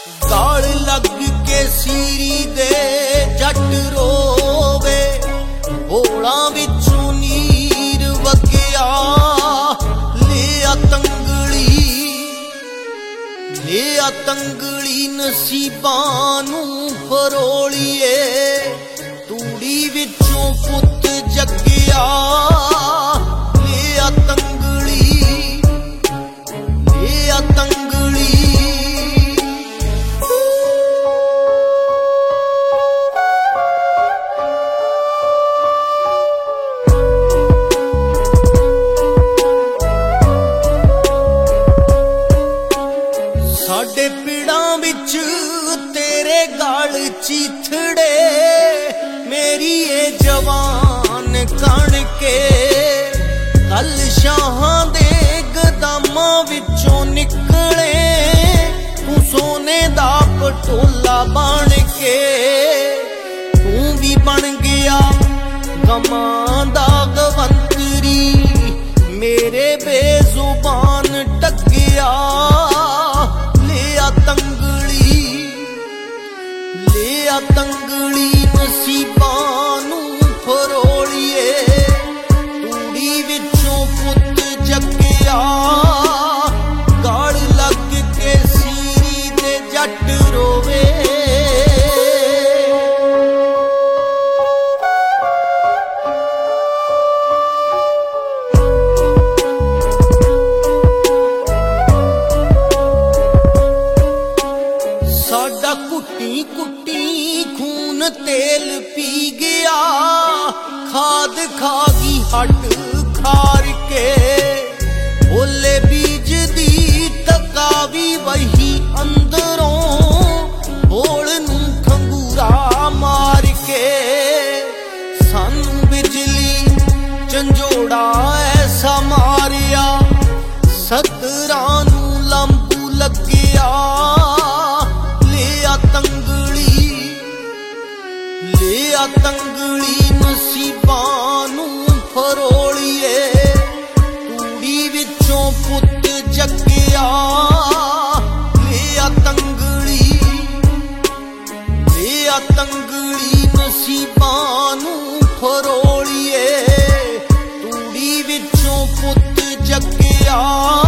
गाल लग के सीरी दे जट रोवे, होड़ा विचों नीर वगया लिया तंगली, लिया तंगली नसीबां नूं फरोलिए, तूड़ी विचों पुत जगया लिया तंगली, लिया तंगली। साडे पिड़ां विच तेरे गाल चीथड़े, मेरी ये जवान कण के कल शाहां दे गदामां विचों निकले, तू सोने दा पटोला बन के, तू भी बन गया गमां दा गवंतरी, मेरे बेजुबान टकिया लिया तंगली, लिया तंगली नसीबां नूं फरोलिए, तूड़ी विचों पुत जगया गाल लग के सीरी दे जट रोवे। साडा कुट्टी कुट्टी खून तेल पी गया, खाद खागी हट खार के, ओले बीज दी तकावी वही अंदरों, बोल नूं खंगूरा मार के, सानू बिजली झंझोड़ा ऐसा मारिया, सतरां नूं लंबू लग्या लिया तंगली, लिया तंगली नसीबां नूं फरोलिए, तूड़ी विचों पुत जगया लिया तंगली, लिया तंगली नसीबां नूं फरोलिए, तूड़ी विचों पुत जगया।